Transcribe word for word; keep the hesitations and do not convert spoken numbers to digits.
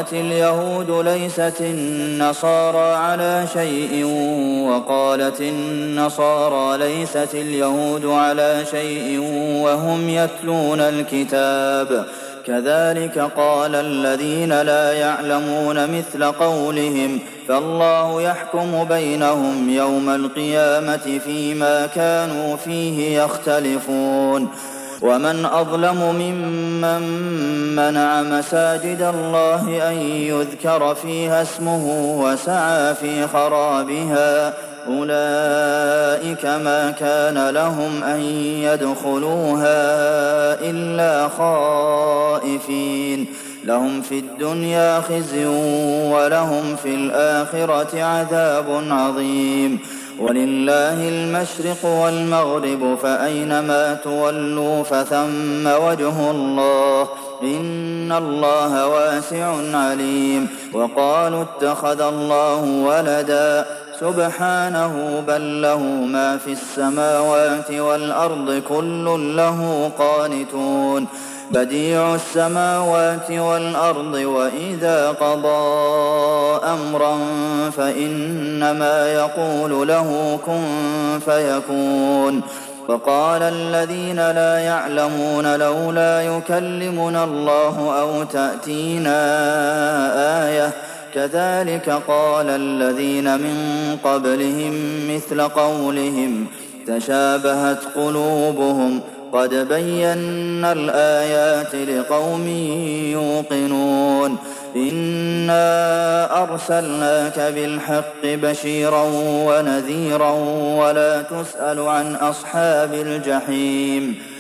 وقالت اليهود ليست النصارى على شيء وقالت النصارى ليست اليهود على شيء وهم يتلون الكتاب كذلك قال الذين لا يعلمون مثل قولهم فالله يحكم بينهم يوم القيامة فيما كانوا فيه يختلفون ومن أظلم ممن منع مساجد الله أن يذكر فيها اسمه وسعى في خرابها أولئك ما كان لهم أن يدخلوها إلا خائفين لهم في الدنيا خزي ولهم في الآخرة عذاب عظيم ولله المشرق والمغرب فأينما تولوا فثم وجه الله إن الله واسع عليم وقالوا اتخذ الله ولدا سبحانه بل له ما في السماوات والأرض كل له قانتون بديع السماوات والأرض وإذا قضى أمرا فإنما يقول له كن فيكون وقال الذين لا يعلمون لولا يكلمنا الله أو تأتينا آية كذلك قال الذين من قبلهم مثل قولهم تشابهت قلوبهم قد بينا الآيات لقوم يوقنون إنا أرسلناك بالحق بشيرا ونذيرا ولا تسأل عن أصحاب الجحيم